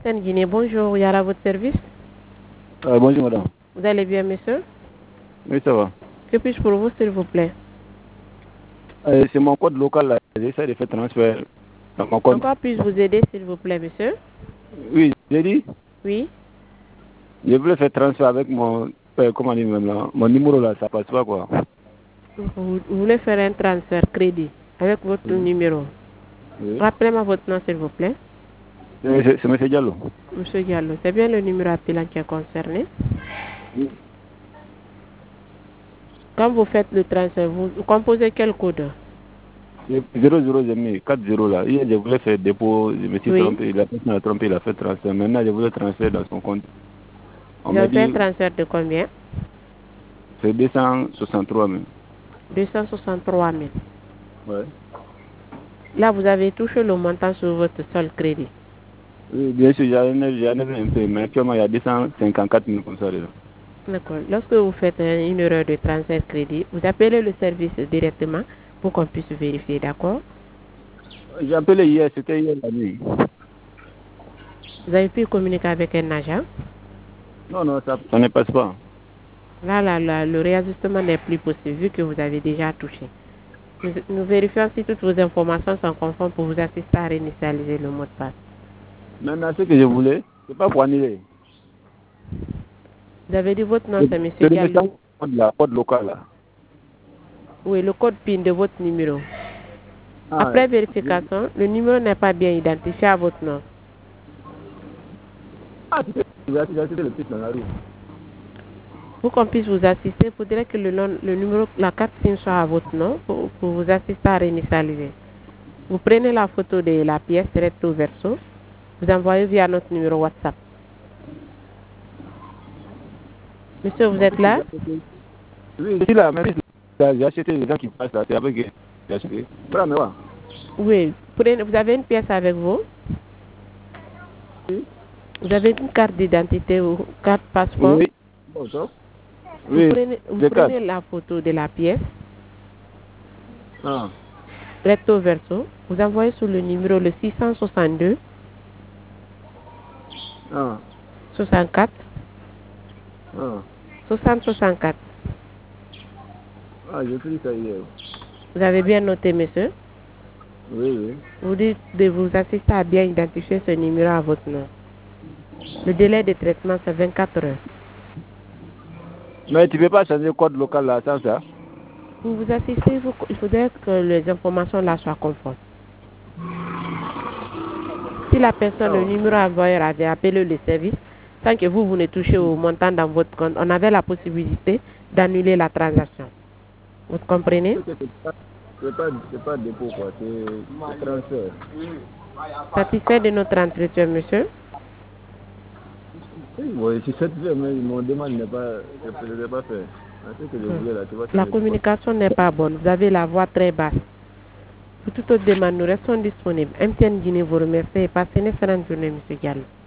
Guinée, bonjour, Yara, votre service. Bonjour madame. Vous allez bien, monsieur? Oui, ça va. Que puis-je pour vous, s'il vous plaît? C'est mon code local là. J'essaie de faire transfert dans mon code. Encore puis-je vous aider, s'il vous plaît, monsieur? Oui, j'ai dit, Oui. je voulais faire transfert avec mon, comment dire même là, mon numéro là, ça passe pas quoi. Vous voulez faire un transfert crédit avec votre numéro. Oui. Rappelez-moi votre nom, s'il vous plaît. C'est M. Diallo. Monsieur Diallo, c'est bien le numéro appelant qui est concerné. Oui. Quand vous faites le transfert, vous composez quel code? 00, j'ai mis 40 là. Hier, je voulais faire dépôt, je me suis trompé, la personne a trompé, il a fait transfert. Maintenant, je voulais transférer dans son compte. On Vous m'a avez fait un dit, transfert de combien? c'est 263 000. 263 000. Ouais. Là, vous avez touché le montant sur votre seul crédit. Oui, bien sûr, j'en ai un peu, mais actuellement, il y a 254 000 comme ça déjà. D'accord. Lorsque vous faites une erreur de transfert crédit, vous appelez le service directement pour qu'on puisse vérifier, d'accord? J'ai appelé hier, c'était hier la nuit. Vous avez pu communiquer avec un agent? Non, ça ne passe pas. Là, le réajustement n'est plus possible vu que vous avez déjà touché. Nous vérifions si toutes vos informations sont conformes pour vous assister à réinitialiser le mot de passe. Maintenant, ce que je voulais, c'est pas pour annuler. Vous avez dit votre nom, c'est M. Diallo. La code local là. Oui, le code PIN de votre numéro. Ah, Après vérification, le numéro n'est pas bien identifié à votre nom. Ah, j'ai acheté le titre dans la rue. Pour qu'on puisse vous assister, il faudrait que le numéro, la carte SIM soit à votre nom pour vous assister à réinitialiser. Vous prenez la photo de la pièce recto verso, vous envoyez via notre numéro WhatsApp. Monsieur, vous êtes là? Oui, je suis là, mais j'ai acheté les gens qui passent là, c'est avec eux. J'ai acheté. Oui, vous avez une pièce avec vous? Oui. Vous avez une carte d'identité ou carte passeport? Oui. Vous prenez la photo de la pièce, recto verso, vous envoyez sur le numéro le 662 64 6064. Ah, j'ai pris ça hier. Vous avez bien noté, monsieur? Oui. Vous dites de vous assister à bien identifier ce numéro à votre nom. Le délai de traitement, c'est 24 heures. Mais tu ne peux pas changer le code local là sans ça? Pour vous assister, il faudrait que les informations là soient conformes. Si la personne, le numéro envoyeur avait appelé le service, sans que vous ne touchez au montant dans votre compte, on avait la possibilité d'annuler la transaction. Vous comprenez? C'est pas dépôt quoi, c'est transfert. Satisfait de notre entretien, monsieur? Oui, je suis satisfait, mais mon demande n'est pas fait. La communication n'est pas bonne. Vous avez la voix très basse. Pour toute autre demande, nous restons disponibles. MTN Guinée vous remercie et passez une excellente journée, monsieur Diallo.